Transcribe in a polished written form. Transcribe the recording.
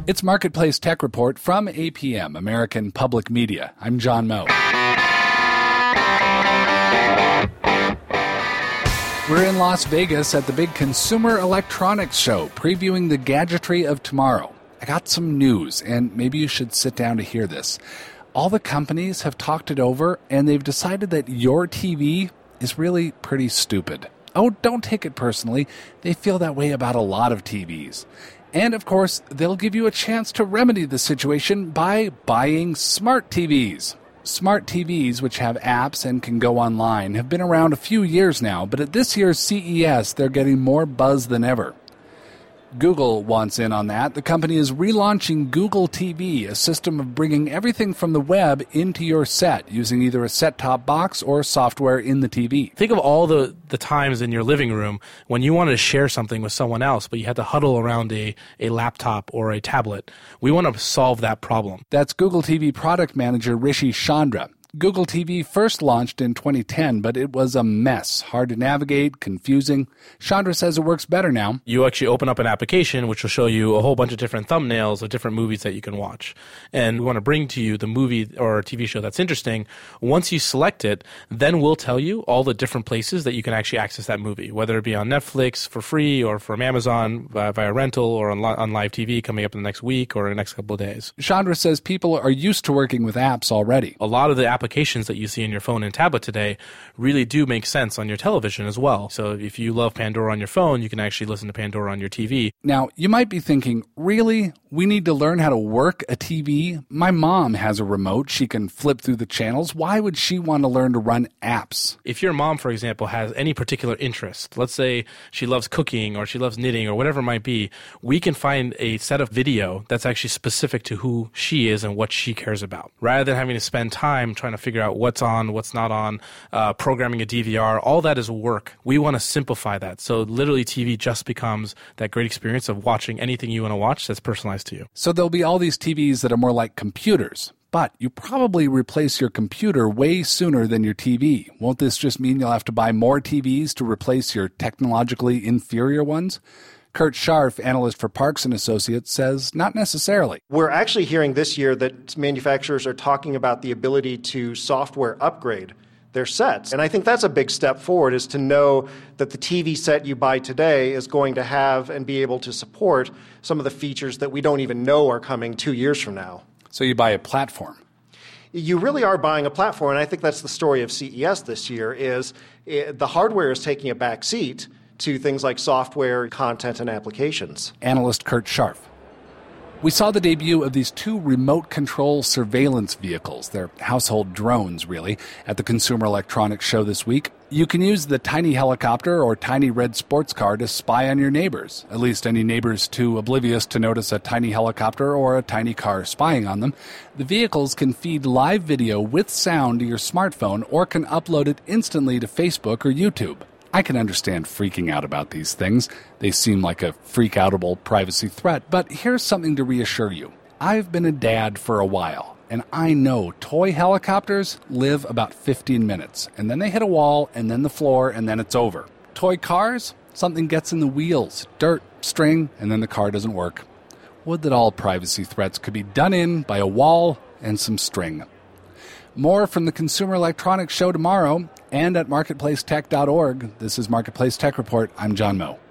It's Marketplace Tech Report from APM, American Public Media. I'm John Moe. We're in Las Vegas at the big Consumer Electronics Show, previewing the gadgetry of tomorrow. I got some news, and maybe you should sit down to hear this. All the companies have talked it over, and they've decided that your TV is really pretty stupid. Oh, don't take it personally. They feel that way about a lot of TVs. And, of course, they'll give you a chance to remedy the situation by buying smart TVs. Smart TVs, which have apps and can go online, have been around a few years now, but at this year's CES, they're getting more buzz than ever. Google wants in on that. The company is relaunching Google TV, a system of bringing everything from the web into your set, using either a set-top box or software in the TV. Think of all the times in your living room when you wanted to share something with someone else, but you had to huddle around a laptop or a tablet. We want to solve that problem. That's Google TV product manager Rishi Chandra. Google TV first launched in 2010, but it was a mess. Hard to navigate, confusing. Chandra says it works better now. You actually open up an application which will show you a whole bunch of different thumbnails of different movies that you can watch. And we want to bring to you the movie or TV show that's interesting. Once you select it, then we'll tell you all the different places that you can actually access that movie, whether it be on Netflix for free or from Amazon via rental or on live TV coming up in the next week or the next couple of days. Chandra says people are used to working with apps already. A lot of the applications that you see in your phone and tablet today really do make sense on your television as well. So if you love Pandora on your phone, you can actually listen to Pandora on your TV. Now, you might be thinking, really? We need to learn how to work a TV? My mom has a remote. She can flip through the channels. Why would she want to learn to run apps? If your mom, for example, has any particular interest, let's say she loves cooking or she loves knitting or whatever it might be, we can find a set of video that's actually specific to who she is and what she cares about. Rather than having to spend time trying to figure out what's on, what's not on, programming a DVR, all that is work. We want to simplify that. So literally TV just becomes that great experience of watching anything you want to watch that's personalized to you. So there'll be all these TVs that are more like computers. But you probably replace your computer way sooner than your TV. Won't this just mean you'll have to buy more TVs to replace your technologically inferior ones? Kurt Scharf, analyst for Parks & Associates, says not necessarily. We're actually hearing this year that manufacturers are talking about the ability to software upgrade their sets. And I think that's a big step forward, is to know that the TV set you buy today is going to have and be able to support some of the features that we don't even know are coming 2 years from now. So you buy a platform. You really are buying a platform, and I think that's the story of CES this year, is the hardware is taking a back seat to things like software, content, and applications. Analyst Kurt Scharf. We saw the debut of these two remote control surveillance vehicles. They're household drones, really, at the Consumer Electronics Show this week. You can use the tiny helicopter or tiny red sports car to spy on your neighbors, at least any neighbors too oblivious to notice a tiny helicopter or a tiny car spying on them. The vehicles can feed live video with sound to your smartphone or can upload it instantly to Facebook or YouTube. I can understand freaking out about these things. They seem like a freak-outable privacy threat, but here's something to reassure you. I've been a dad for a while, and I know toy helicopters live about 15 minutes, and then they hit a wall, and then the floor, and then it's over. Toy cars? Something gets in the wheels, dirt, string, and then the car doesn't work. Would that all privacy threats could be done in by a wall and some string. More from the Consumer Electronics Show tomorrow and at marketplacetech.org. This is Marketplace Tech Report. I'm John Moe.